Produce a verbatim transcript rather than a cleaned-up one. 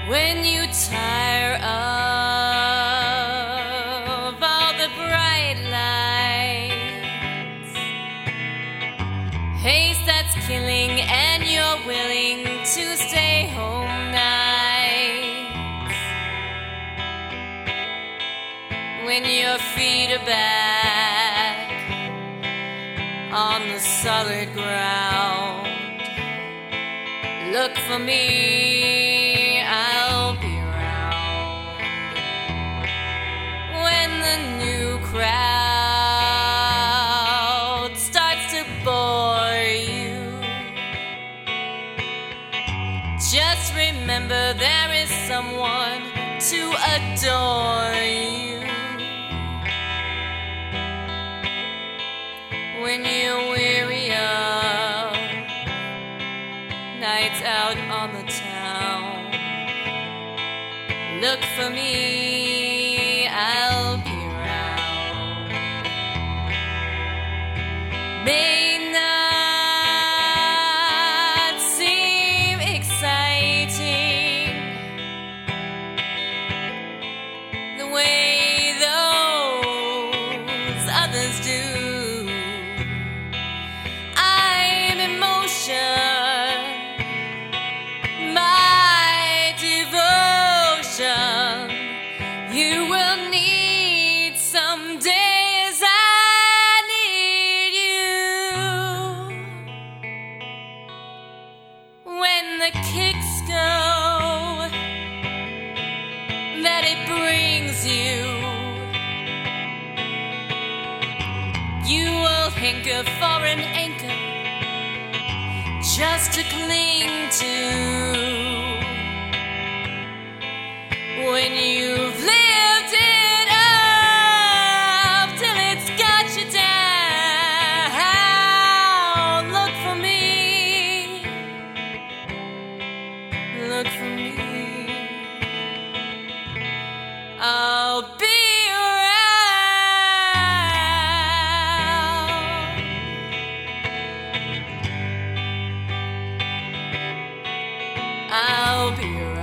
When you tire of all the bright lights, haze that's killing, and you're willing to stay home nights, when your feet are back on the solid ground, look for me, I'll be around. When the new crowd starts to bore you, just remember there is someone to adore you. When you're weary of nights out on the town, look for me, I'll be around. May not seem exciting the way those others do. I'm emotion, my devotion. You will need some days I need you. When the kicks go that it brings you, you will hanker for an anchor just to cling to. When you've lived it up till it's got you down, look for me, look for me, I'll be around, I'll be around.